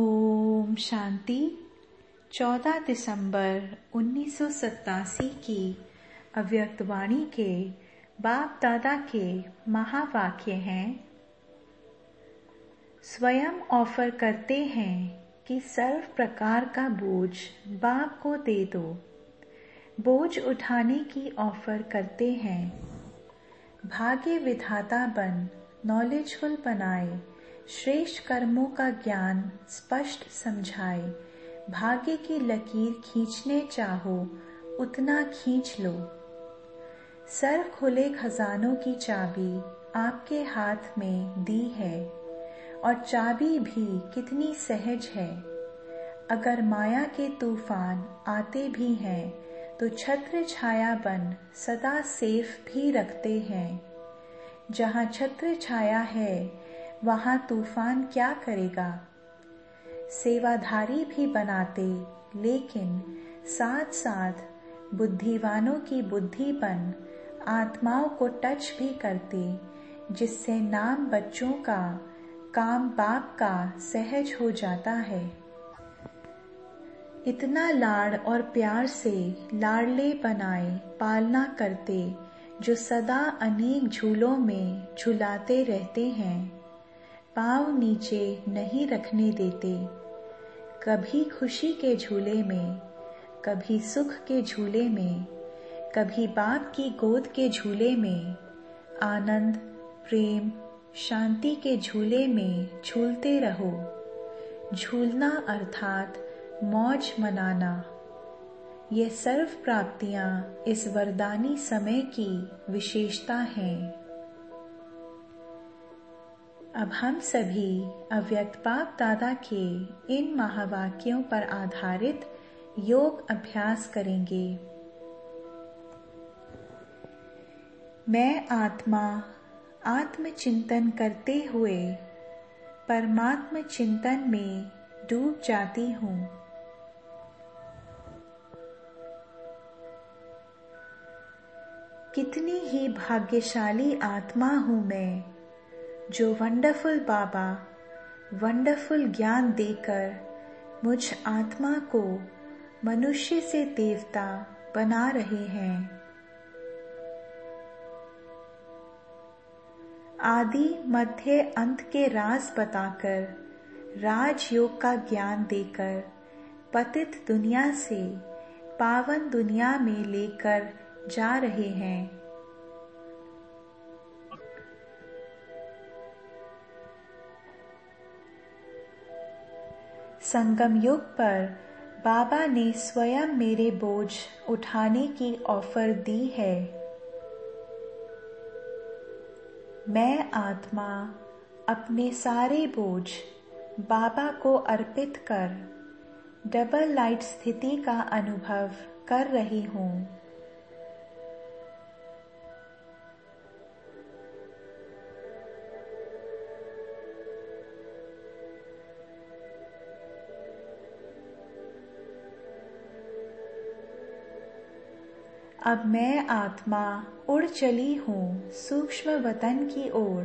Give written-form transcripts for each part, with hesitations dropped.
ओम शांति। 14 दिसंबर 1987 की अव्यक्त वाणी के बाप दादा के महावाक्य हैं। स्वयं ऑफर करते हैं कि सर्व प्रकार का बोझ बाप को दे दो। बोझ उठाने की ऑफर करते हैं। भाग्य विधाता बन नॉलेजफुल बनाए, श्रेष्ठ कर्मों का ज्ञान स्पष्ट समझाए। भाग्य की लकीर खींचने चाहो उतना खींच लो। सर्व खुले खजानों की चाबी आपके हाथ में दी है, और चाबी भी कितनी सहज है। अगर माया के तूफान आते भी हैं तो छत्र छाया बन सदा सेफ भी रखते हैं। जहाँ छत्र छाया है वहाँ तूफान क्या करेगा। सेवाधारी भी बनाते, लेकिन साथ साथ बुद्धिवानों की बुद्धिपन आत्माओं को टच भी करते, जिससे नाम बच्चों का काम बाप का सहज हो जाता है। इतना लाड़ और प्यार से लाडले बनाए पालना करते, जो सदा अनेक झूलों में झुलाते रहते हैं। पाँव नीचे नहीं रखने देते। कभी खुशी के झूले में, कभी सुख के झूले में, कभी बाप की गोद के झूले में, आनंद प्रेम शांति के झूले में झूलते रहो। झूलना अर्थात मौज मनाना। ये सर्व प्राप्तियां इस वरदानी समय की विशेषता हैं। अब हम सभी अव्यक्त बाप दादा के इन महावाक्यों पर आधारित योग अभ्यास करेंगे। मैं आत्मा आत्मचिंतन करते हुए परमात्म चिंतन में डूब जाती हूँ। कितनी ही भाग्यशाली आत्मा हूँ मैं, जो वंडरफुल बाबा वंडरफुल ज्ञान देकर मुझ आत्मा को मनुष्य से देवता बना रहे हैं। आदि मध्य अंत के राज बताकर, राजयोग का ज्ञान देकर पतित दुनिया से पावन दुनिया में लेकर जा रहे हैं। संगम युग पर बाबा ने स्वयं मेरे बोझ उठाने की ऑफर दी है। मैं आत्मा अपने सारे बोझ बाबा को अर्पित कर डबल लाइट स्थिति का अनुभव कर रही हूँ। अब मैं आत्मा उड़ चली हूँ सूक्ष्म वतन की ओर।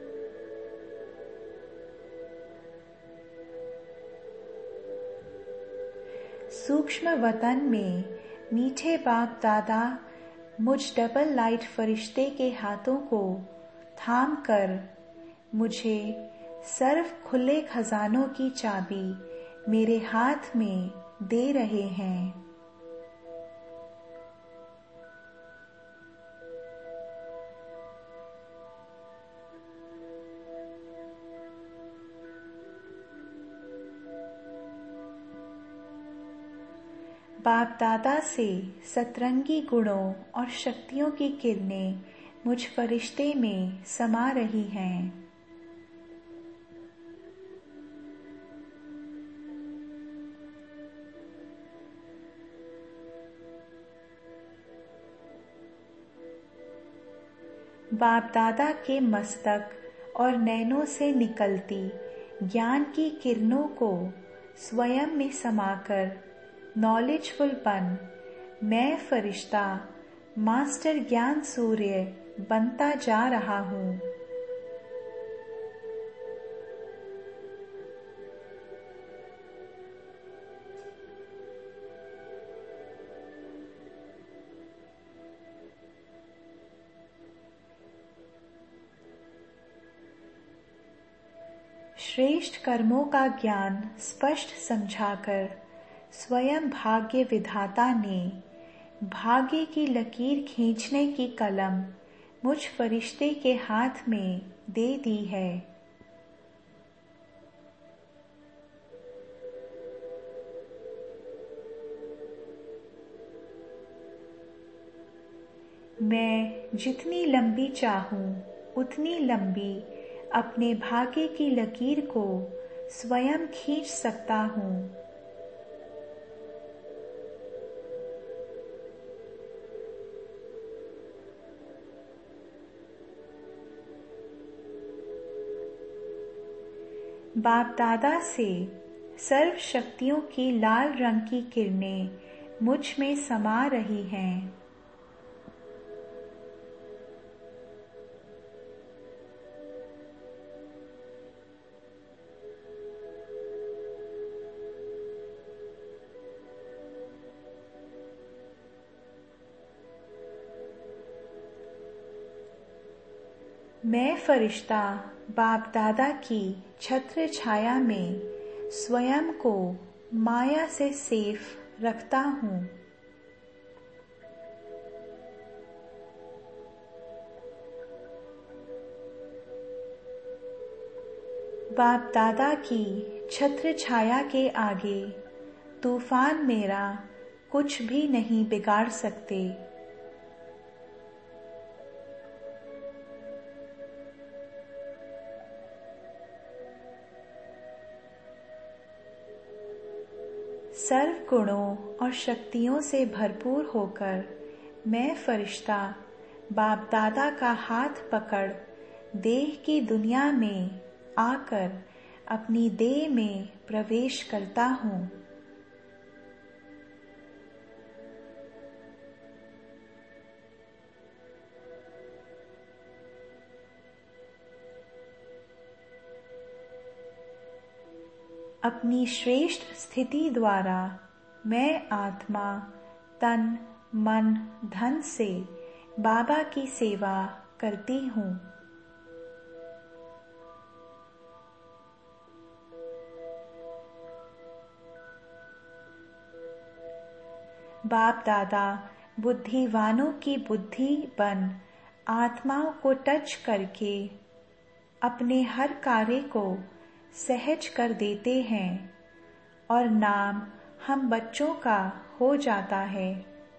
सूक्ष्म वतन में मीठे बाप दादा मुझ डबल लाइट फरिश्ते के हाथों को थाम कर मुझे सर्व खुले खजानों की चाबी मेरे हाथ में दे रहे हैं। बाप दादा से सतरंगी गुणों और शक्तियों की किरणें मुझ फरिश्ते में समा रही हैं। बाप दादा के मस्तक और नैनों से निकलती ज्ञान की किरणों को स्वयं में समाकर नॉलेजफुल बन मैं फरिश्ता मास्टर ज्ञान सूर्य बनता जा रहा हूँ। श्रेष्ठ कर्मों का ज्ञान स्पष्ट समझाकर स्वयं भाग्य विधाता ने भाग्य की लकीर खींचने की कलम मुझ फरिश्ते के हाथ में दे दी है। मैं जितनी लंबी चाहूं उतनी लंबी अपने भाग्य की लकीर को स्वयं खींच सकता हूं। बाप दादा से सर्व शक्तियों की लाल रंग की किरणें मुझ में समा रही हैं। मैं फरिश्ता बाप दादा की छत्र छाया में स्वयं को माया से सेफ रखता हूँ। बाप दादा की छत्र छाया के आगे तूफान मेरा कुछ भी नहीं बिगाड़ सकते। सर्व गुणों और शक्तियों से भरपूर होकर मैं फरिश्ता बाप दादा का हाथ पकड़ देह की दुनिया में आकर अपनी देह में प्रवेश करता हूँ। अपनी श्रेष्ठ स्थिति द्वारा मैं आत्मा तन मन धन से बाबा की सेवा करती हूँ। बाप दादा बुद्धिवानों की बुद्धि बन आत्माओं को टच करके अपने हर कार्य को सहज कर देते हैं और नाम हम बच्चों का हो जाता है।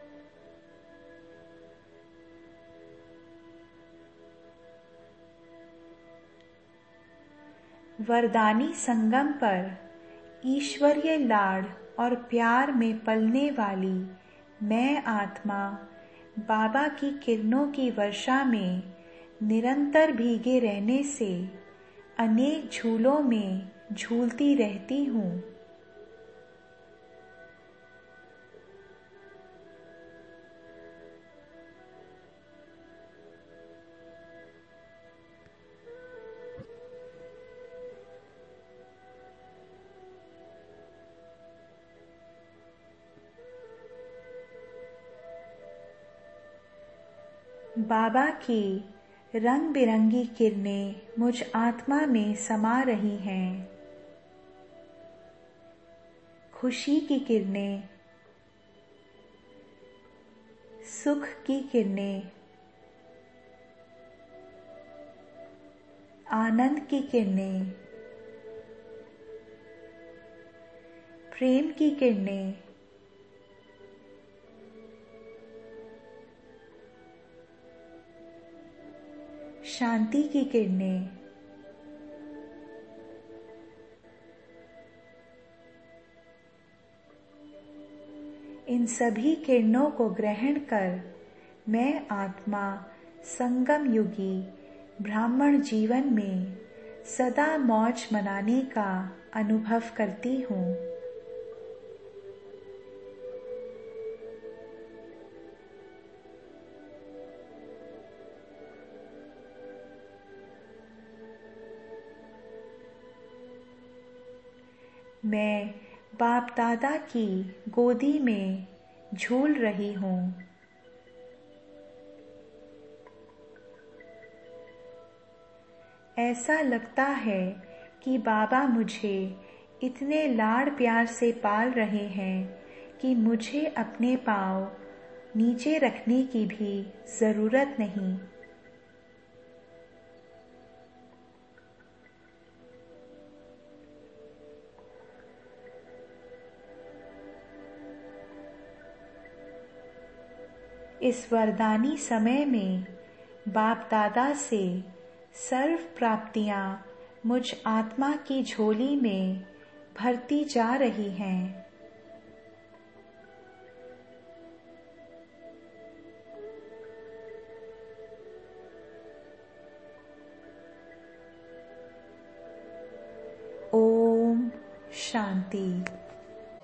वरदानी संगम पर ईश्वरीय लाड़ और प्यार में पलने वाली मैं आत्मा बाबा की किरणों की वर्षा में निरंतर भीगे रहने से अनेक झूलों में झूलती रहती हूँ। बाबा की रंग बिरंगी किरणें मुझ आत्मा में समा रही हैं। खुशी की किरणें, सुख की किरणें, आनंद की किरणें, प्रेम की किरणें, शांति की किरणें, इन सभी किरणों को ग्रहण कर मैं आत्मा संगम युगी ब्राह्मण जीवन में सदा मौज मनाने का अनुभव करती हूँ। मैं बाप दादा की गोदी में झूल रही हूँ। ऐसा लगता है कि बाबा मुझे इतने लाड़ प्यार से पाल रहे हैं कि मुझे अपने पाँव नीचे रखने की भी जरूरत नहीं। इस वरदानी समय में बाप दादा से सर्व प्राप्तियां मुझ आत्मा की झोली में भरती जा रही हैं। ओम शांति।